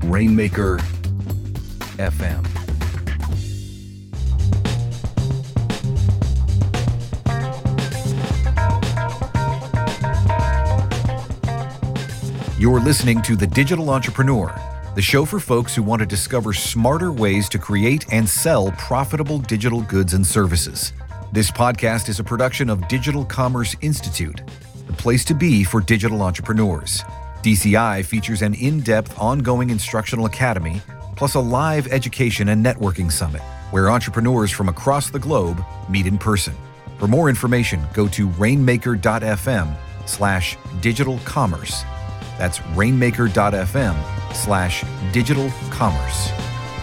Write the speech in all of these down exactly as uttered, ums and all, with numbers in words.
Rainmaker F M. You're listening to The Digital Entrepreneur, the show for folks who want to discover smarter ways to create and sell profitable digital goods and services. This podcast is a production of Digital Commerce Institute, the place to be for digital entrepreneurs. D C I features an in-depth, ongoing instructional academy, plus a live education and networking summit, where entrepreneurs from across the globe meet in person. For more information, go to rainmaker.fm slash digital commerce. That's rainmaker.fm slash digital commerce.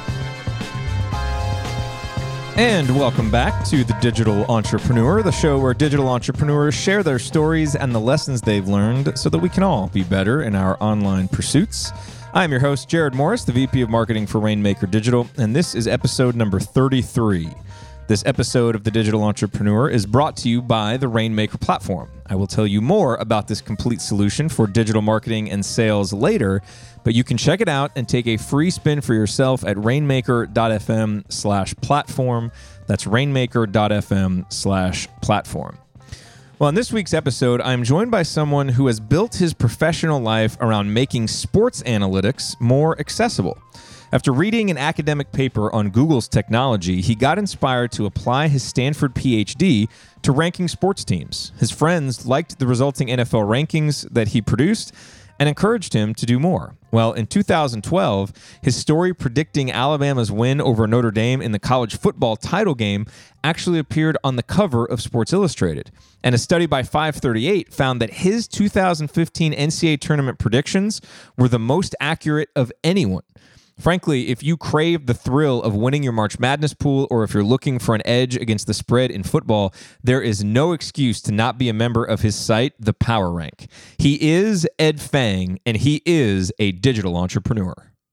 And welcome back to The Digital Entrepreneur, the show where digital entrepreneurs share their stories and the lessons they've learned so that we can all be better in our online pursuits. I'm your host, Jared Morris, the V P of Marketing for Rainmaker Digital, and this is episode number thirty-three. This episode of The Digital Entrepreneur is brought to you by the Rainmaker platform. I will tell you more about this complete solution for digital marketing and sales later, but you can check it out and take a free spin for yourself at rainmaker.fm slash platform. That's rainmaker.fm slash platform. Well, in this week's episode, I'm joined by someone who has built his professional life around making sports analytics more accessible. After reading an academic paper on Google's technology, he got inspired to apply his Stanford P H D to ranking sports teams. His friends liked the resulting N F L rankings that he produced and encouraged him to do more. Well, in two thousand twelve, his story predicting Alabama's win over Notre Dame in the college football title game actually appeared on the cover of Sports Illustrated. And a study by five thirty-eight found that his two thousand fifteen N C double A tournament predictions were the most accurate of anyone. Frankly, if you crave the thrill of winning your March Madness pool, or if you're looking for an edge against the spread in football, there is no excuse to not be a member of his site, The Power Rank. He is Ed Fang, and he is a digital entrepreneur.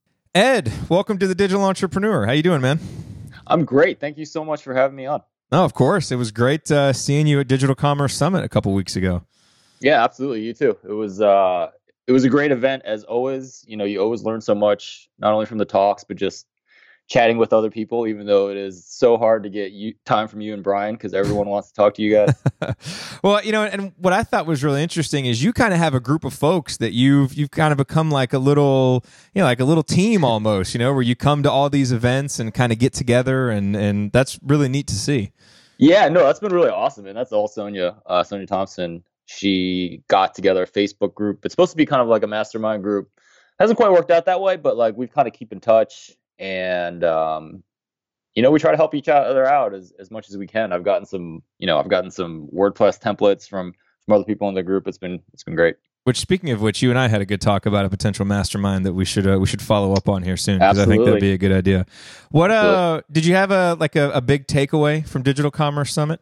Ed, welcome to The Digital Entrepreneur. How you doing, man? I'm great. Thank you so much for having me on. Oh, of course. It was great uh, seeing you at Digital Commerce Summit a couple weeks ago. Yeah, absolutely. You too. It was uh, it was a great event as always. You know, you always learn so much, not only from the talks, but just chatting with other people, even though it is so hard to get you, time from you and Brian because everyone wants to talk to you guys. Well, you know, and what I thought was really interesting is you kind of have a group of folks that you've you've kind of become like a little, you know, like a little team almost, you know, where you come to all these events and kind of get together, and and that's really neat to see. Yeah, no, that's been really awesome, and that's all Sonia, uh, Sonia Thompson. She got together a Facebook group. It's supposed to be kind of like a mastermind group. Hasn't quite worked out that way, but like we've kind of keep in touch, and um, you know, we try to help each other out as, as much as we can. I've gotten some, you know, I've gotten some WordPress templates from from other people in the group. It's been it's been great. Which, speaking of which, you and I had a good talk about a potential mastermind that we should uh, we should follow up on here soon, because I think that'd be a good idea. What uh, did you have a like a, a big takeaway from Digital Commerce Summit?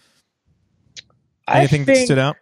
Anything think, that stood out?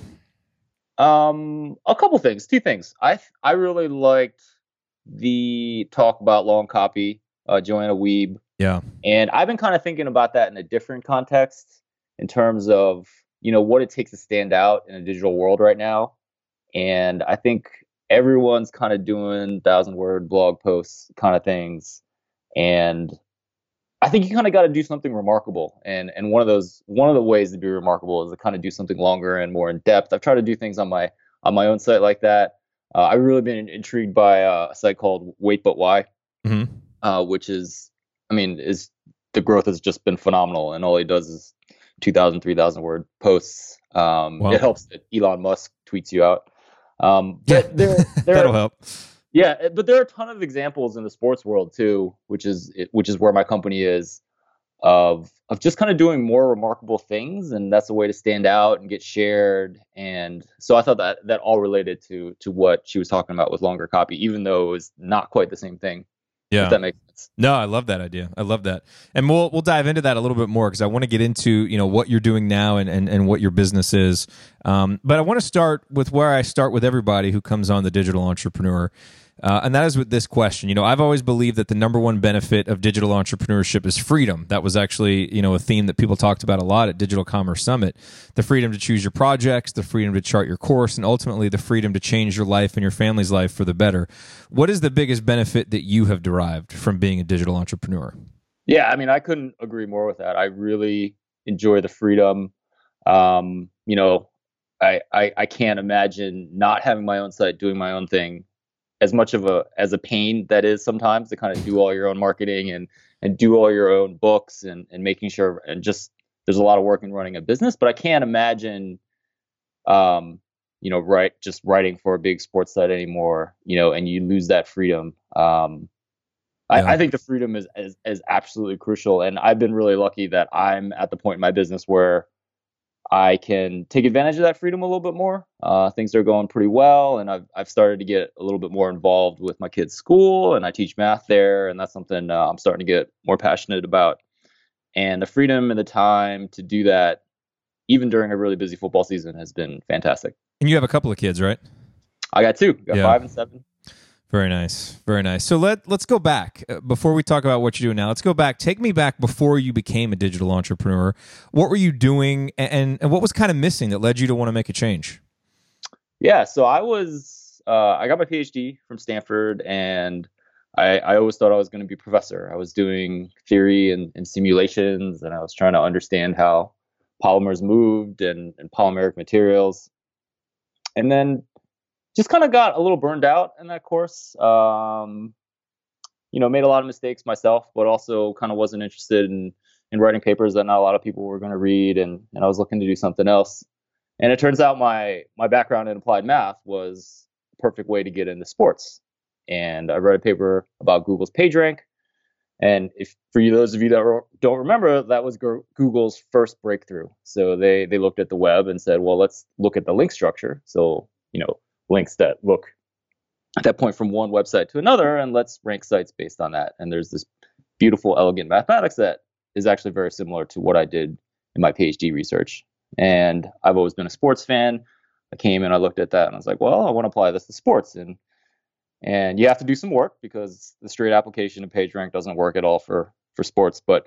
Um, a couple things, two things. I I really liked the talk about long copy, uh, Joanna Wiebe. Yeah, and I've been kind of thinking about that in a different context, in terms of, you know, what it takes to stand out in a digital world right now. And I think everyone's kind of doing thousand word blog posts kind of things, and I think you kind of got to do something remarkable, and and one of those one of the ways to be remarkable is to kind of do something longer and more in depth. I've tried to do things on my on my own site like that. Uh, I've really been intrigued by uh, a site called Wait But Why, mm-hmm. uh, which is, I mean, is the growth has just been phenomenal, and all he does is two thousand, three thousand word posts. Um, wow. It helps that Elon Musk tweets you out. Um, yeah, there, there, that'll help. Yeah, but there are a ton of examples in the sports world too, which is which is where my company is, of of just kind of doing more remarkable things, and that's a way to stand out and get shared. And so I thought that that all related to to what she was talking about with longer copy, even though it was not quite the same thing. Yeah, if that makes sense. No, I love that idea. I love that, and we'll we'll dive into that a little bit more, because I want to get into, you know, what you're doing now and and, and what your business is. Um, but I want to start with where I start with everybody who comes on The Digital Entrepreneur. Uh, and that is with this question. You know, I've always believed that the number one benefit of digital entrepreneurship is freedom. That was actually, you know, a theme that people talked about a lot at Digital Commerce Summit. The freedom to choose your projects, the freedom to chart your course, and ultimately the freedom to change your life and your family's life for the better. What is the biggest benefit that you have derived from being a digital entrepreneur? Yeah, I mean, I couldn't agree more with that. I really enjoy the freedom. Um, you know, I, I I can't imagine not having my own site, doing my own thing, as much of a as a pain that is sometimes to kind of do all your own marketing and and do all your own books and and making sure, and just there's a lot of work in running a business. But I can't imagine, um, you know, right just writing for a big sports site anymore. You know, and you lose that freedom. Um, Yeah. I, I think the freedom is, is is absolutely crucial, and I've been really lucky that I'm at the point in my business where I can take advantage of that freedom a little bit more. Uh, things are going pretty well, and I've I've started to get a little bit more involved with my kids' school, and I teach math there, and that's something uh, I'm starting to get more passionate about. And the freedom and the time to do that, even during a really busy football season, has been fantastic. And you have a couple of kids, right? I got two, got Yeah. five and seven. Very nice. Very nice. So let, let's go back. Uh, Before we talk about what you're doing now, let's go back. Take me back before you became a digital entrepreneur. What were you doing, and, and what was kind of missing that led you to want to make a change? Yeah, so I was uh, I got my PhD from Stanford, and I, I always thought I was going to be a professor. I was doing theory and, and simulations, and I was trying to understand how polymers moved and, and polymeric materials. And then just kind of got a little burned out in that course. Um, you know, made a lot of mistakes myself, but also kind of wasn't interested in in writing papers that not a lot of people were going to read, and and I was looking to do something else. And it turns out my my background in applied math was the perfect way to get into sports. And I read a paper about Google's PageRank. And if for you, those of you that re- don't remember, that was Go- Google's first breakthrough. So they they looked at the web and said, well, let's look at the link structure. So, you know, links that look at that point from one website to another, and let's rank sites based on that. And there's this beautiful, elegant mathematics that is actually very similar to what I did in my PhD research. And I've always been a sports fan. I came and I looked at that and I was like, well, I want to apply this to sports. And and you have to do some work because the straight application of PageRank doesn't work at all for for sports. But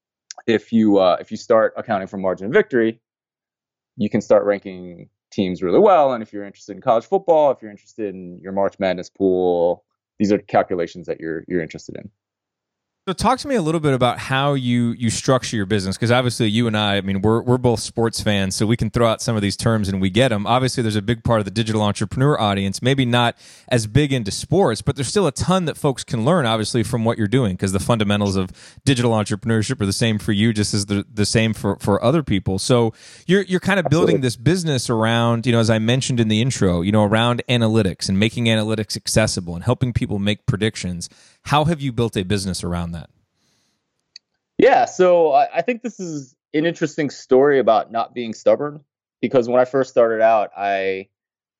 if you uh, if you start accounting for margin of victory, you can start ranking teams really well. And if you're interested in college football, if you're interested in your March Madness pool, these are calculations that you're you're interested in. So talk to me a little bit about how you you structure your business, because obviously you and I, I mean, we're we're both sports fans, so we can throw out some of these terms and we get them. Obviously, there's a big part of the digital entrepreneur audience, maybe not as big into sports, but there's still a ton that folks can learn, obviously, from what you're doing, because the fundamentals of digital entrepreneurship are the same for you, just as the the same for for other people. So you're you're kind of building Absolutely. this business around, you know, as I mentioned in the intro, you know, around analytics and making analytics accessible and helping people make predictions. How have you built a business around that? Yeah, so I, I think this is an interesting story about not being stubborn, because when I first started out, I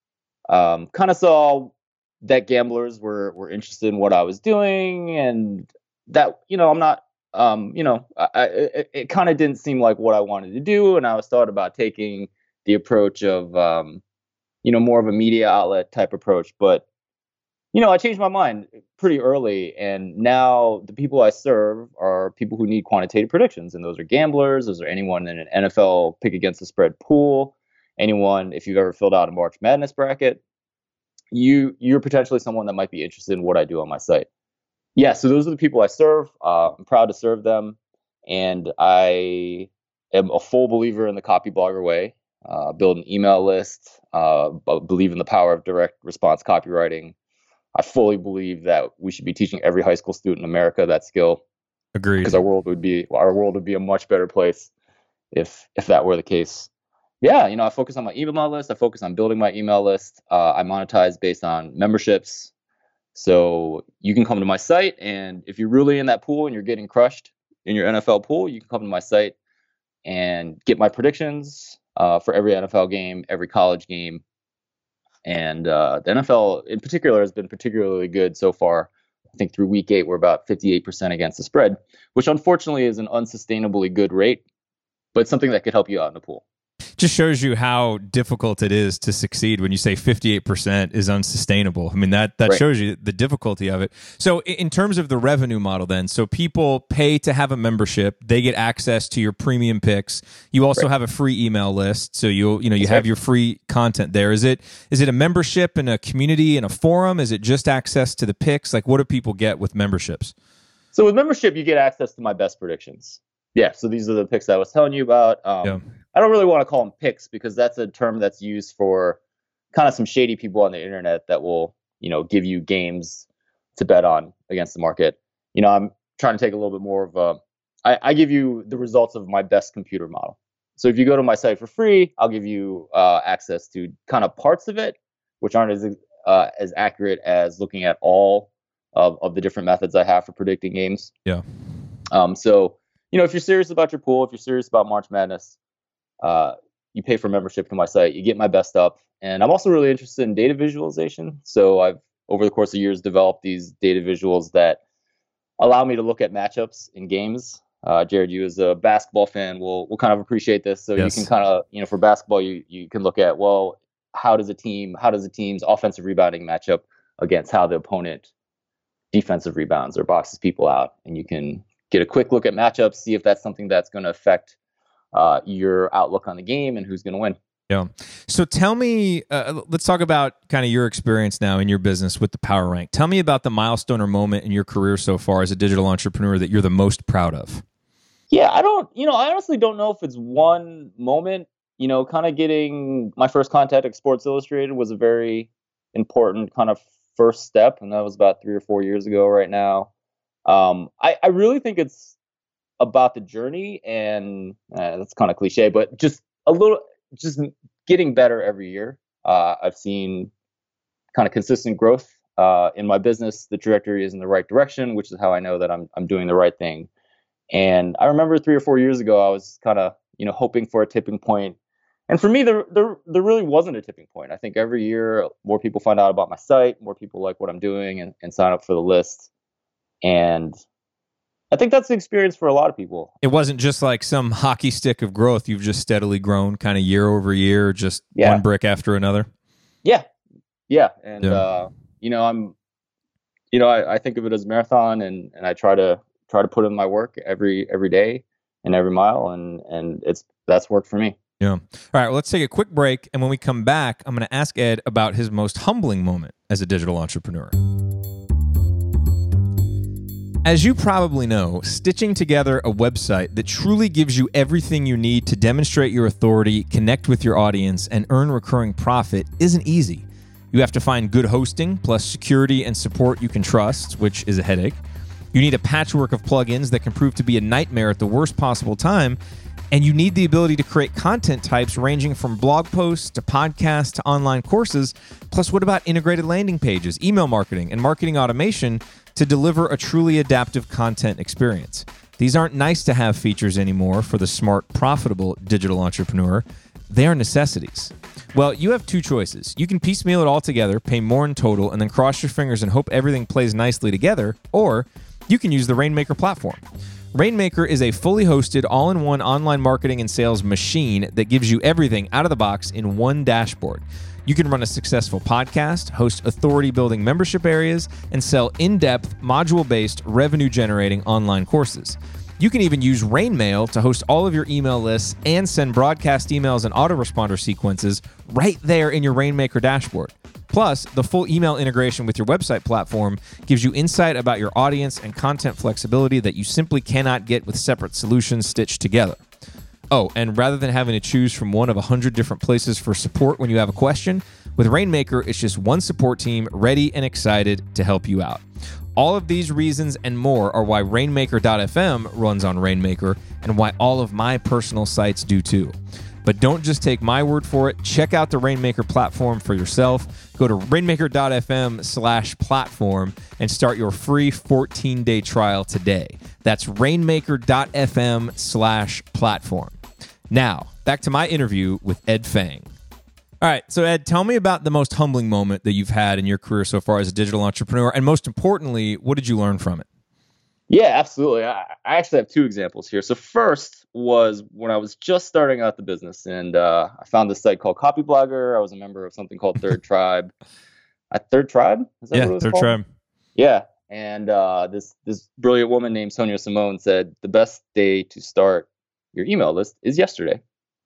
um, kind of saw that gamblers were were interested in what I was doing, and that, you know, I'm not, um, you know, I, I, it, it kind of didn't seem like what I wanted to do, and I was thought about taking the approach of, um, you know, more of a media outlet type approach, but you know, I changed my mind pretty early, and now the people I serve are people who need quantitative predictions, and those are gamblers. Those are anyone in an N F L pick against the spread pool, anyone, if you've ever filled out a March Madness bracket, you you're potentially someone that might be interested in what I do on my site. Yeah, so those are the people I serve. Uh, I'm proud to serve them, and I am a full believer in the copy blogger way. Uh, build an email list. Uh, b- believe in the power of direct response copywriting. I fully believe that we should be teaching every high school student in America that skill, Agreed. because our world would be our world would be a much better place if if that were the case. Yeah, you know, I focus on my email list. I focus on building my email list. Uh, I monetize based on memberships. So you can come to my site, and if you're really in that pool and you're getting crushed in your N F L pool, you can come to my site and get my predictions uh, for every N F L game, every college game. And uh, the N F L in particular has been particularly good so far. I think through week eight, we're about fifty-eight percent against the spread, which unfortunately is an unsustainably good rate, but something that could help you out in the pool. Just shows you how difficult it is to succeed when you say fifty-eight percent is unsustainable. I mean, that that Right. shows you the difficulty of it. So i- in terms of the revenue model then, so people pay to have a membership, they get access to your premium picks. You also Right. have a free email list, so you you know you That's have right. your free content there. Is it is it a membership in a community and a forum? Is it just access to the picks? Like, what do people get with memberships? So with membership, you get access to my best predictions. Yeah, so these are the picks I was telling you about. Um, Yeah. I don't really want to call them picks because that's a term that's used for kind of some shady people on the internet that will, you know, give you games to bet on against the market. You know, I'm trying to take a little bit more of a. I, I give you the results of my best computer model. So if you go to my site for free, I'll give you uh, access to kind of parts of it, which aren't as uh, as accurate as looking at all of, of the different methods I have for predicting games. Yeah. Um, so, you know, if you're serious about your pool, if you're serious about March Madness, uh, you pay for membership to my site. You get my best stuff. And I'm also really interested in data visualization. So I've, over the course of years, developed these data visuals that allow me to look at matchups in games. Uh, Jared, you as a basketball fan will will kind of appreciate this. So Yes. you can kind of, you know, for basketball, you you can look at, well, how does a team, how does a team's offensive rebounding match up against how the opponent defensive rebounds or boxes people out, and you can get a quick look at matchups, see if that's something that's going to affect uh, your outlook on the game and who's going to win. Yeah. So tell me, uh, let's talk about kind of your experience now in your business with the Power Rank. Tell me about the milestone or moment in your career so far as a digital entrepreneur that you're the most proud of. Yeah, I don't, you know, I honestly don't know if it's one moment. You know, kind of getting my first contact at Sports Illustrated was a very important kind of first step, and that was about three or four years ago right now. Um, I, I really think it's about the journey, and uh, that's kind of cliche, but just a little, just getting better every year. Uh, I've seen kind of consistent growth uh, in my business. The trajectory is in the right direction, which is how I know that I'm I'm doing the right thing. And I remember three or four years ago, I was kind of, you know, hoping for a tipping point. And for me, there, there there really wasn't a tipping point. I think every year more people find out about my site, more people like what I'm doing and, and sign up for the list. And I think that's the experience for a lot of people. It wasn't just like some hockey stick of growth. You've just steadily grown kind of year over year, just Yeah. one brick after another. Yeah. Yeah. And, Yeah. uh, you know, I'm, you know, I, I think of it as a marathon, and, and I try to try to put in my work every every day and every mile. And, and it's that's worked for me. Yeah. All right. Well, let's take a quick break. And when we come back, I'm going to ask Ed about his most humbling moment as a digital entrepreneur. As you probably know, stitching together a website that truly gives you everything you need to demonstrate your authority, connect with your audience, and earn recurring profit isn't easy. You have to find good hosting, plus security and support you can trust, which is a headache. You need a patchwork of plugins that can prove to be a nightmare at the worst possible time. And you need the ability to create content types ranging from blog posts to podcasts to online courses. Plus, what about integrated landing pages, email marketing, and marketing automation to deliver a truly adaptive content experience? These aren't nice to have features anymore for the smart, profitable digital entrepreneur. They are necessities. Well, you have two choices. You can piecemeal it all together, pay more in total, and then cross your fingers and hope everything plays nicely together, or you can use the Rainmaker platform. Rainmaker is a fully hosted, all-in-one online marketing and sales machine that gives you everything out of the box in one dashboard. You can run a successful podcast, host authority-building membership areas, and sell in-depth, module-based, revenue-generating online courses. You can even use Rainmail to host all of your email lists and send broadcast emails and autoresponder sequences right there in your Rainmaker dashboard. Plus, the full email integration with your website platform gives you insight about your audience and content flexibility that you simply cannot get with separate solutions stitched together. Oh, and rather than having to choose from one of a hundred different places for support when you have a question, with Rainmaker, it's just one support team ready and excited to help you out. All of these reasons and more are why Rainmaker dot f m runs on Rainmaker and why all of my personal sites do too. But don't just take my word for it. Check out the Rainmaker platform for yourself. Go to rainmaker dot f m slash platform and start your free fourteen-day trial today. That's rainmaker dot f m slash platform. Now, back to my interview with Ed Feng. All right, so Ed, tell me about the most humbling moment that you've had in your career so far as a digital entrepreneur, and most importantly, what did you learn from it? Yeah, absolutely. I, I actually have two examples here. So first was when I was just starting out the business, and uh, I found this site called Copyblogger. I was a member of something called Third Tribe. At Third Tribe? Is that Yeah, what it was Third called? Tribe. Yeah. And uh, this this brilliant woman named Sonia Simone said the best day to start your email list is yesterday.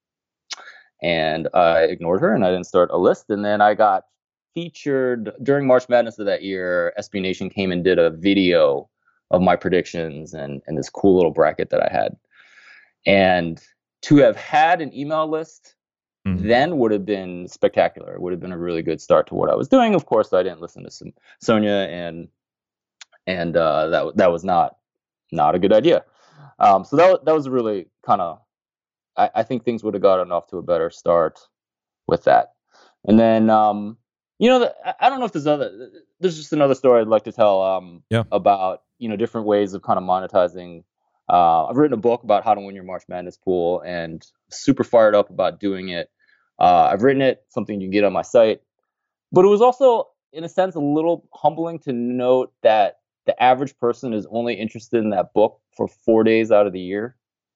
And I ignored her and I didn't start a list. And then I got featured during March Madness of that year. S B Nation came and did a video of my predictions and, and this cool little bracket that I had. And to have had an email list mm-hmm. then would have been spectacular. It would have been a really good start to what I was doing. Of course, I didn't listen to some Sonia, and and uh, that that was not not a good idea. Um, so that that was really kind of. I, I think things would have gotten off to a better start with that. And then, um, you know, the, I don't know if there's other. There's just another story I'd like to tell um, yeah. about you know different ways of kind of monetizing. Uh, I've written a book about how to win your March Madness pool, and super fired up about doing it. Uh, I've written it, something you can get on my site. But it was also, in a sense, a little humbling to note that the average person is only interested in that book for four days out of the year.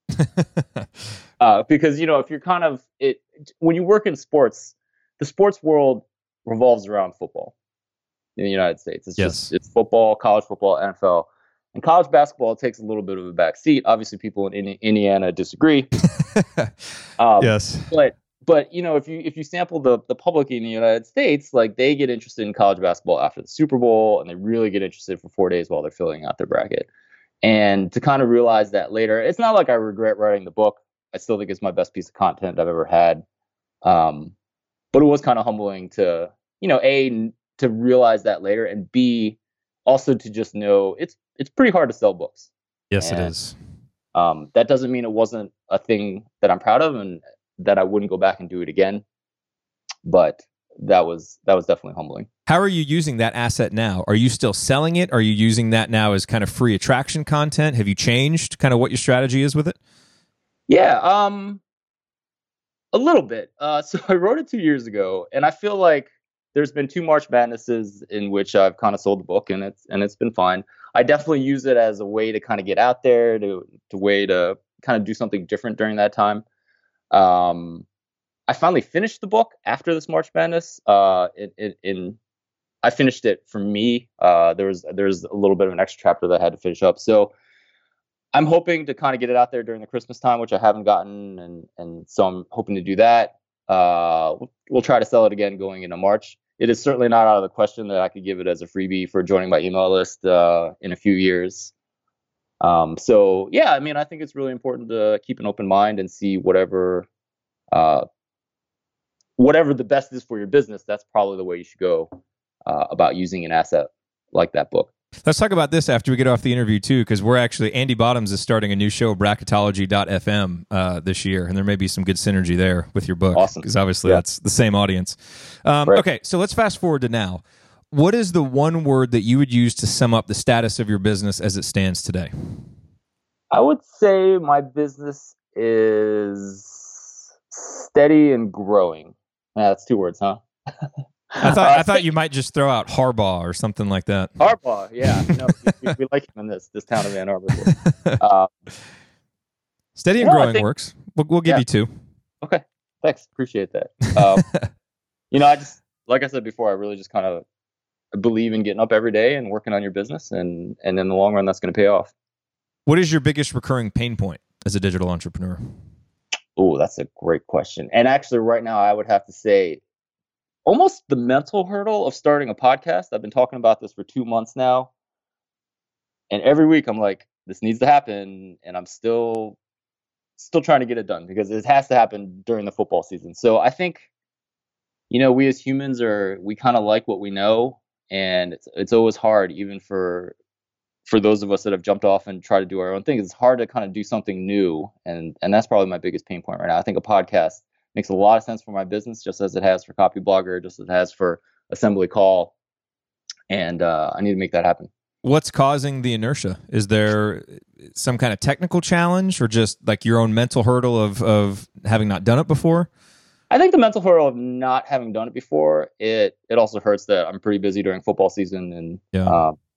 uh, because, you know, if you're kind of it when you work in sports, the sports world revolves around football in the United States. It's yes. just it's football, college football, N F L. And college basketball takes a little bit of a back seat. Obviously, people in Indiana disagree. um, yes, but but you know, if you if you sample the the public in the United States, like they get interested in college basketball after the Super Bowl, and they really get interested for four days while they're filling out their bracket. And to kind of realize that later, it's not like I regret writing the book. I still think it's my best piece of content I've ever had. Um, but it was kind of humbling to you know a to realize that later, and b also to just know it's it's pretty hard to sell books. Yes, and, it is. Um, that doesn't mean it wasn't a thing that I'm proud of and that I wouldn't go back and do it again. But that was that was definitely humbling. How are you using that asset now? Are you still selling it? Are you using that now as kind of free attraction content? Have you changed kind of what your strategy is with it? Yeah, um, a little bit. Uh, so I wrote it two years ago, and I feel like there's been two March Madnesses in which I've kind of sold the book, and it's and it's been fine. I definitely use it as a way to kind of get out there, to to way to kind of do something different during that time. Um, I finally finished the book after this March Madness. Uh, in, in, in I finished it for me. Uh, there was there's a little bit of an extra chapter that I had to finish up. So I'm hoping to kind of get it out there during the Christmas time, which I haven't gotten, and and so I'm hoping to do that. Uh, we'll, we'll try to sell it again going into March. It is certainly not out of the question that I could give it as a freebie for joining my email list uh, in a few years. Um, so yeah, I mean, I think it's really important to keep an open mind and see whatever, uh, whatever the best is for your business. That's probably the way you should go uh, about using an asset like that book. Let's talk about this after we get off the interview too, because we're actually Andy Bottoms is starting a new show, bracketology dot f m, uh, this year, and there may be some good synergy there with your book. Awesome, because obviously yeah. that's the same audience. Um, right. Okay, so let's fast forward to now. What is the one word that you would use to sum up the status of your business as it stands today? I would say my business is steady and growing. Yeah, that's two words, huh? I thought uh, I thought you might just throw out Harbaugh or something like that. Harbaugh, yeah. No, we, we like him in this this town of Ann Arbor. Um, Steady and no, growing think, works. We'll, we'll give yeah. you two. Okay, thanks. Appreciate that. Um, you know, I just like I said before, I really just kind of believe in getting up every day and working on your business, and and in the long run, that's going to pay off. What is your biggest recurring pain point as a digital entrepreneur? Oh, that's a great question. And actually, right now, I would have to say almost the mental hurdle of starting a podcast. I've been talking about this for two months now. And every week I'm like, this needs to happen. And I'm still, still trying to get it done because it has to happen during the football season. So I think, you know, we as humans are, we kind of like what we know. And it's, it's always hard, even for, for those of us that have jumped off and try to do our own thing. It's hard to kind of do something new. And, and that's probably my biggest pain point right now. I think a podcast makes a lot of sense for my business, just as it has for Copyblogger, just as it has for Assembly Call. And uh, I need to make that happen. What's causing the inertia? Is there some kind of technical challenge or just like your own mental hurdle of, of having not done it before? I think the mental hurdle of not having done it before, it it also hurts that I'm pretty busy during football season. And yeah. um,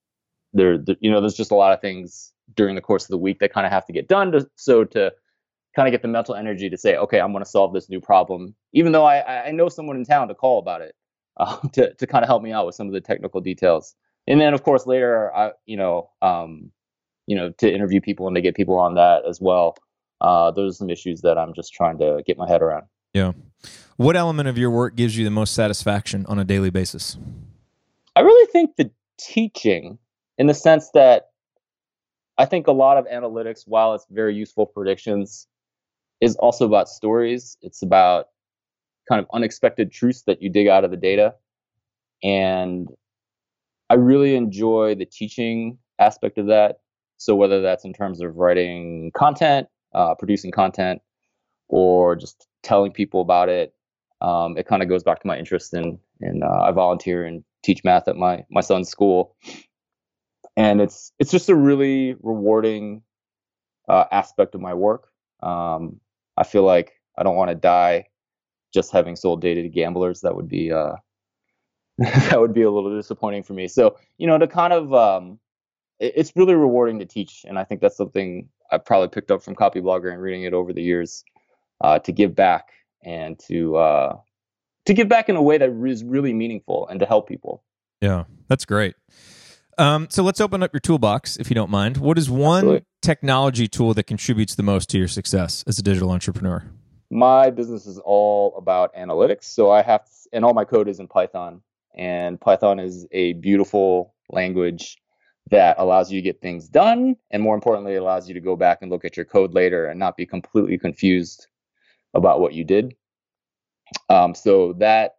there, there, you know, there's just a lot of things during the course of the week that kind of have to get done. To, so to kind of get the mental energy to say, okay, I'm going to solve this new problem, even though I, I know someone in town to call about it, uh, to to kind of help me out with some of the technical details. And then, of course, later, I, you know, um, you know, to interview people and to get people on that as well. Uh, those are some issues that I'm just trying to get my head around. Yeah. What element of your work gives you the most satisfaction on a daily basis? I really think the teaching, in the sense that I think a lot of analytics, while it's very useful for predictions, is also about stories. It's about kind of unexpected truths that you dig out of the data. And I really enjoy the teaching aspect of that. So whether that's in terms of writing content, uh, producing content, or just telling people about it, um, it kind of goes back to my interest in, in uh, I volunteer and teach math at my, my son's school. And it's, it's just a really rewarding uh, aspect of my work. Um, I feel like I don't want to die just having sold data to gamblers. That would be, uh, that would be a little disappointing for me. So, you know, to kind of, um, it, it's really rewarding to teach. And I think that's something I've probably picked up from Copyblogger and reading it over the years, uh, to give back and to, uh, to give back in a way that is really meaningful and to help people. Yeah, that's great. Um, so let's open up your toolbox, if you don't mind. What is one Absolutely. technology tool that contributes the most to your success as a digital entrepreneur? My business is all about analytics. So I have, to, and all my code is in Python. And Python is a beautiful language that allows you to get things done. And more importantly, it allows you to go back and look at your code later and not be completely confused about what you did. Um, so that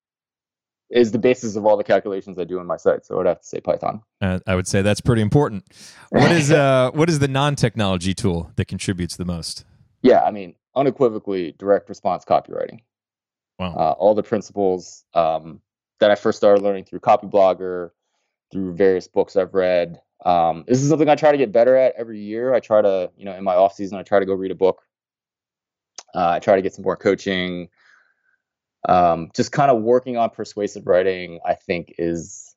is the basis of all the calculations I do on my site. So I would have to say Python. Uh, I would say that's pretty important. What is uh, what is the non-technology tool that contributes the most? Yeah, I mean, unequivocally, direct response copywriting. Wow. Uh, all the principles um, that I first started learning through Copyblogger, through various books I've read. Um, this is something I try to get better at every year. I try to, you know, in my off season, I try to go read a book. Uh, I try to get some more coaching. Um, just kind of working on persuasive writing, I think, is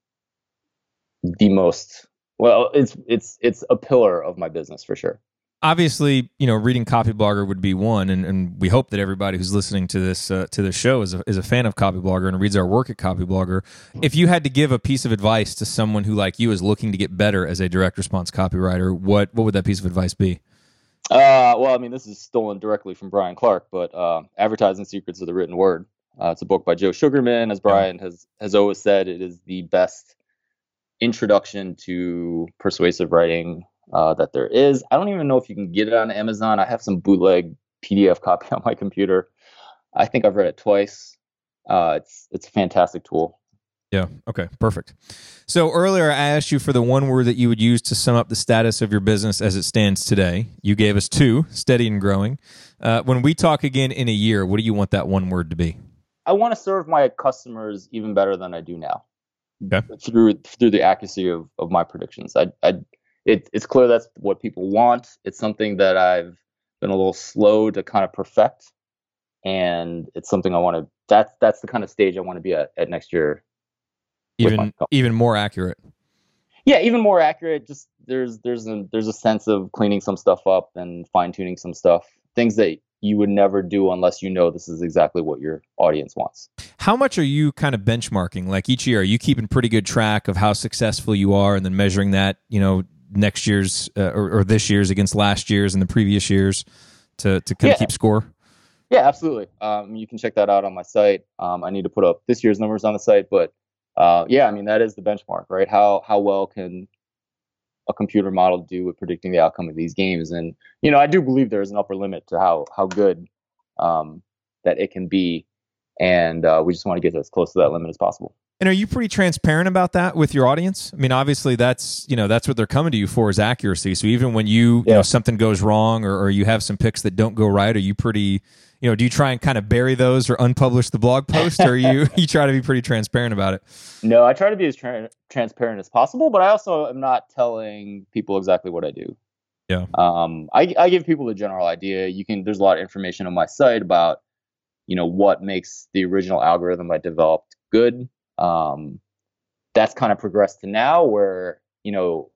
the most, well, it's it's it's a pillar of my business for sure. Obviously, you know, reading Copyblogger would be one, and, and we hope that everybody who's listening to this uh, to this show is a, is a fan of Copyblogger and reads our work at Copyblogger. If you had to give a piece of advice to someone who, like you, is looking to get better as a direct response copywriter, what what would that piece of advice be? Uh, well, I mean, this is stolen directly from Brian Clark, but uh, Advertising Secrets of the Written Word. Uh, it's a book by Joe Sugarman. As Brian yeah. has has always said, it is the best introduction to persuasive writing uh, that there is. I don't even know if you can get it on Amazon. I have some bootleg P D F copy on my computer. I think I've read it twice. Uh, it's it's a fantastic tool. Yeah. Okay. Perfect. So earlier I asked you for the one word that you would use to sum up the status of your business as it stands today. You gave us two: steady and growing. Uh, when we talk again in a year, what do you want that one word to be? I want to serve my customers even better than I do now. Okay. Through through the accuracy of, of my predictions. I, I it, it's clear that's what people want. It's something that I've been a little slow to kind of perfect, and it's something I want to. That's that's the kind of stage I want to be at, at next year. Even even more accurate. Yeah, even more accurate. Just there's there's a there's a sense of cleaning some stuff up and fine tuning some stuff. Things that you would never do unless you know this is exactly what your audience wants. How much are you kind of benchmarking? Like each year, are you keeping pretty good track of how successful you are, and then measuring that, you know, next year's uh, or, or this year's against last year's and the previous years to to kind yeah. of keep score? Yeah, absolutely. Um, you can check that out on my site. Um, I need to put up this year's numbers on the site, but uh, yeah, I mean that is the benchmark, right? How how well can a computer model do with predicting the outcome of these games? And you know, I do believe there is an upper limit to how how good um, that it can be, and uh, we just want to get as close to that limit as possible. And are you pretty transparent about that with your audience? I mean, obviously that's, you know, that's what they're coming to you for, is accuracy. So even when you, yeah. you know, something goes wrong, or, or you have some picks that don't go right, are you pretty, you know, do you try and kind of bury those or unpublish the blog post, or you you try to be pretty transparent about it? No, I try to be as tra- transparent as possible, but I also am not telling people exactly what I do. Yeah. Um, I, I give people a general idea. You can, there's a lot of information on my site about, you know, what makes the original algorithm I developed good. Um, that's kind of progressed to now where you know,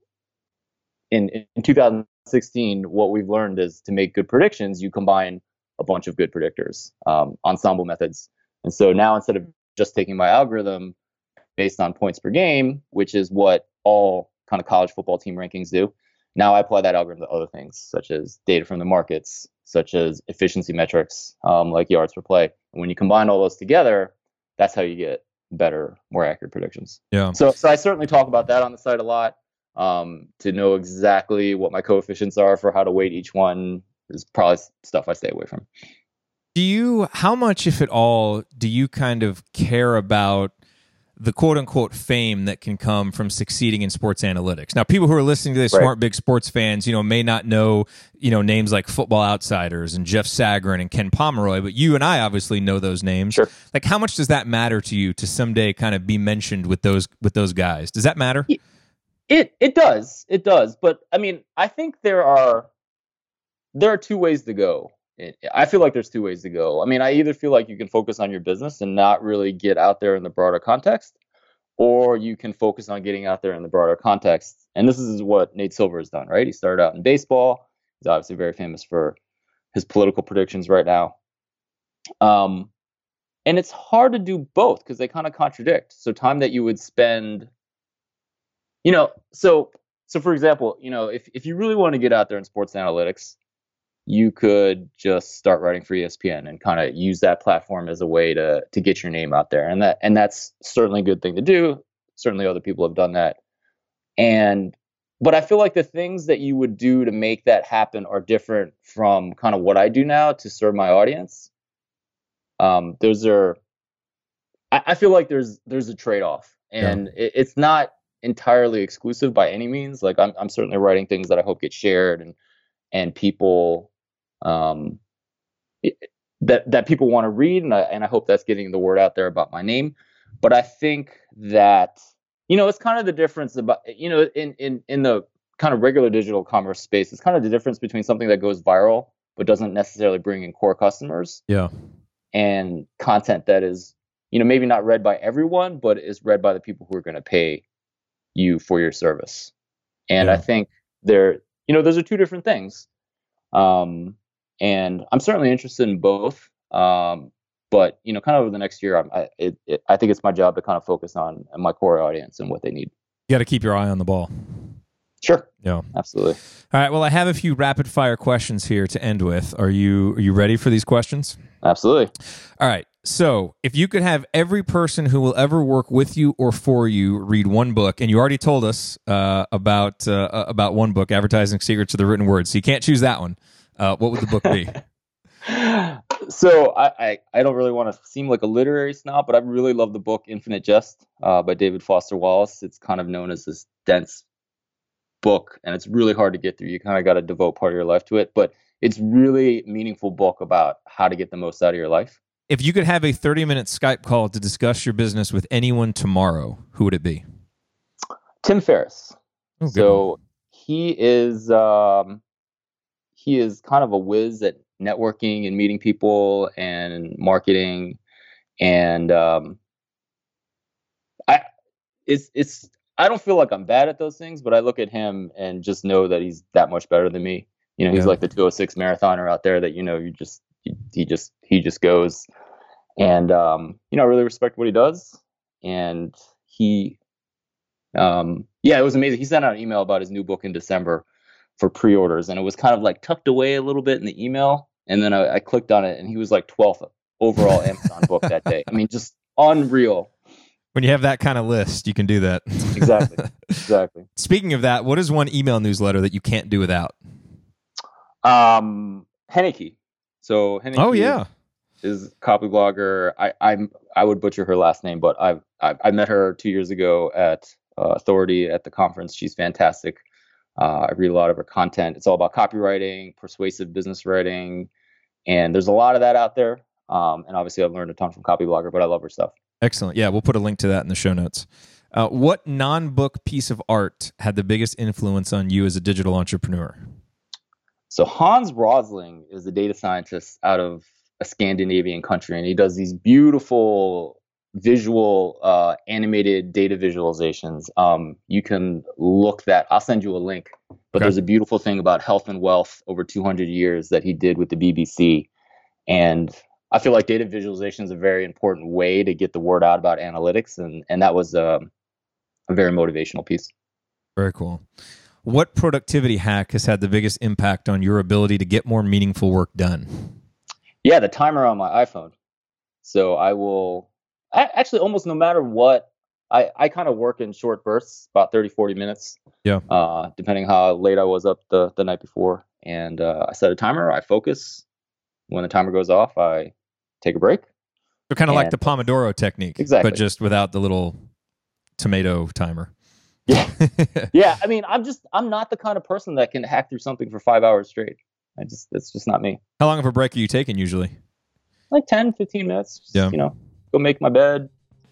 in, in two thousand sixteen, what we've learned is to make good predictions, you combine a bunch of good predictors, um, ensemble methods. And so now instead of just taking my algorithm based on points per game, which is what all kind of college football team rankings do, now I apply that algorithm to other things, such as data from the markets, such as efficiency metrics, um, like yards per play. And when you combine all those together, that's how you get better, more accurate predictions. Yeah. So, so I certainly talk about that on the site a lot. Um, to know exactly what my coefficients are for how to weight each one is probably stuff I stay away from. Do you, how much, if at all, do you kind of care about the quote unquote fame that can come from succeeding in sports analytics? Now, people who are listening to this, right. smart, big sports fans, you know, may not know, you know, names like Football Outsiders and Jeff Sagarin and Ken Pomeroy, but you and I obviously know those names. Sure. Like, how much does that matter to you to someday kind of be mentioned with those, with those guys? Does that matter? Yeah. It it does. It does. But I mean, I think there are there are two ways to go. I feel like there's two ways to go. I mean, I either feel like you can focus on your business and not really get out there in the broader context, or you can focus on getting out there in the broader context. And this is what Nate Silver has done, right? He started out in baseball. He's obviously very famous for his political predictions right now. Um, and it's hard to do both because they kind of contradict. So time that you would spend You know, so so for example, you know, if, if you really want to get out there in sports analytics, you could just start writing for E S P N and kind of use that platform as a way to to get your name out there. And that and that's certainly a good thing to do. Certainly other people have done that. And but I feel like the things that you would do to make that happen are different from kind of what I do now to serve my audience. Um, those are I, I feel like there's there's a trade-off. And yeah. it, it's not entirely exclusive by any means. Like I'm, I'm certainly writing things that I hope get shared and, and people, um, that, that people want to read. And I, and I hope that's getting the word out there about my name. But I think that, you know, it's kind of the difference about, you know, in, in, in the kind of regular digital commerce space, it's kind of the difference between something that goes viral, but doesn't necessarily bring in core customers. Yeah. And content that is, you know, maybe not read by everyone, but is read by the people who are going to pay you for your service. And yeah. I think they're, you know, those are two different things. Um, and I'm certainly interested in both. Um, but, you know, kind of over the next year, I'm, I, it, it, I think it's my job to kind of focus on my core audience and what they need. You got to keep your eye on the ball. Sure. Yeah. Absolutely. All right. Well, I have a few rapid fire questions here to end with. Are you, are you ready for these questions? Absolutely. All right. So, if you could have every person who will ever work with you or for you read one book, and you already told us uh, about uh, about one book, Advertising Secrets of the Written Word, so you can't choose that one. Uh, what would the book be? So, I, I, I don't really want to seem like a literary snob, but I really love the book Infinite Jest uh, by David Foster Wallace. It's kind of known as this dense book, and it's really hard to get through. You kind of got to devote part of your life to it, but it's really a meaningful book about how to get the most out of your life. If you could have a thirty-minute Skype call to discuss your business with anyone tomorrow, who would it be? Tim Ferriss. Oh, so one. he is um, he is kind of a whiz at networking and meeting people and marketing, and um, I it's it's I don't feel like I'm bad at those things, but I look at him and just know that he's that much better than me. You know, he's yeah. like the two oh six marathoner out there that, you know, you just he, he just he just goes. And, um, you know, I really respect what he does. And he, um, yeah, it was amazing. He sent out an email about his new book in December for pre-orders. And it was kind of like tucked away a little bit in the email. And then I, I clicked on it and he was like twelfth overall Amazon book that day. I mean, just unreal. When you have that kind of list, you can do that. Exactly. Exactly. Speaking of that, what is one email newsletter that you can't do without? Um, Henneke. So Henneke. Oh, yeah. Is copy blogger. I I'm I would butcher her last name, but I've I, I met her two years ago at uh, Authority at the conference. She's fantastic. Uh, I read a lot of her content. It's all about copywriting, persuasive business writing, and there's a lot of that out there. Um, and obviously, I've learned a ton from Copy Blogger, but I love her stuff. Excellent. Yeah, we'll put a link to that in the show notes. Uh, what non-book piece of art had the biggest influence on you as a digital entrepreneur? So Hans Rosling is a data scientist out of a Scandinavian country, and he does these beautiful visual uh, animated data visualizations. Um, you can look that. I'll send you a link. But Okay. there's a beautiful thing about health and wealth over two hundred years that he did with the B B C. And I feel like data visualization is a very important way to get the word out about analytics. And, and that was um, a very motivational piece. Very cool. What productivity hack has had the biggest impact on your ability to get more meaningful work done? Yeah, the timer on my iPhone. So I will I, actually almost no matter what, I, I kind of work in short bursts, about thirty, forty minutes. Yeah. Uh, depending how late I was up the, the night before. And uh, I set a timer, I focus. When the timer goes off, I take a break. So kind of like And- the Pomodoro technique, Exactly. but just without the little tomato timer. Yeah. Yeah, I mean, I'm just, I'm not the kind of person that can hack through something for five hours straight. I just, that's just not me. How long of a break are you taking usually? Like ten, fifteen minutes. Just, Yeah. You know, go make my bed,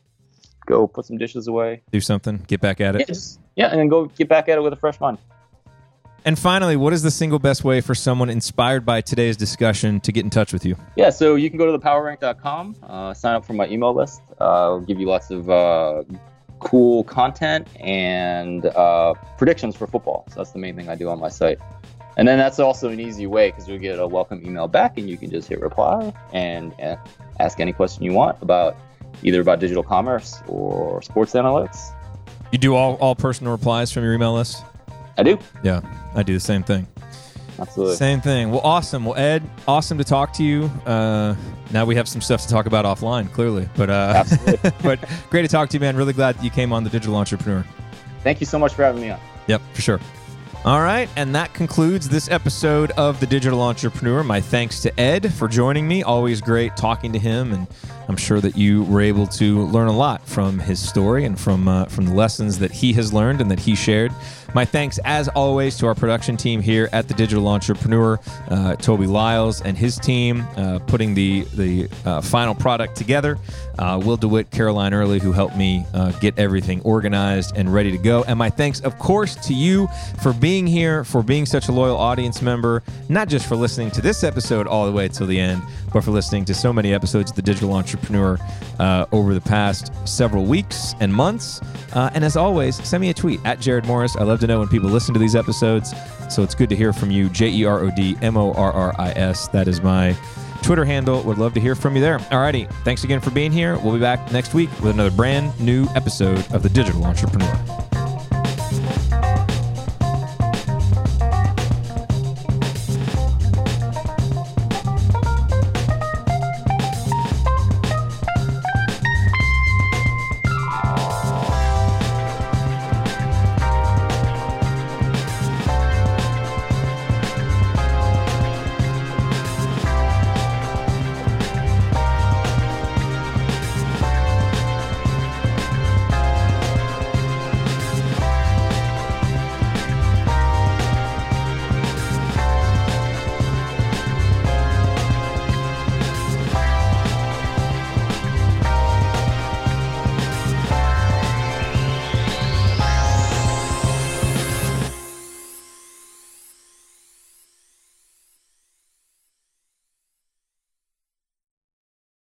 go put some dishes away. Do something, get back at Yeah, it. just, yeah, and then go get back at it with a fresh mind. And finally, what is the single best way for someone inspired by today's discussion to get in touch with you? Yeah, so you can go to the power rank dot com, uh, sign up for my email list. Uh, I'll give you lots of uh, cool content and uh, predictions for football. So that's the main thing I do on my site. And then that's also an easy way because you'll get a welcome email back and you can just hit reply and uh, ask any question you want about either about digital commerce or sports analytics. You do all, all personal replies from your email list? I do. Yeah, I do the same thing. Absolutely. Same thing. Well, awesome. Well, Ed, awesome to talk to you. Uh, now we have some stuff to talk about offline, clearly. But uh, Absolutely. but great to talk to you, man. Really glad that you came on The Digital Entrepreneur. Thank you so much for having me on. Yep, for sure. All right, and that concludes this episode of The Digital Entrepreneur. My thanks to Ed for joining me. Always great talking to him, and I'm sure that you were able to learn a lot from his story and from uh, from the lessons that he has learned and that he shared. My thanks, as always, to our production team here at The Digital Entrepreneur, uh, Toby Lyles and his team, uh, putting the, the uh, final product together. Uh, Will DeWitt, Caroline Early, who helped me uh, get everything organized and ready to go. And my thanks, of course, to you for being here, for being such a loyal audience member, not just for listening to this episode all the way till the end, but for listening to so many episodes of The Digital Entrepreneur uh, over the past several weeks and months. Uh, and as always, send me a tweet at Jared Morris. I love to know when people listen to these episodes, so it's good to hear from you. J E R O D M O R R I S. That is my Twitter handle. Would love to hear from you there. Alrighty, thanks again for being here. We'll be back next week with another brand new episode of The Digital Entrepreneur.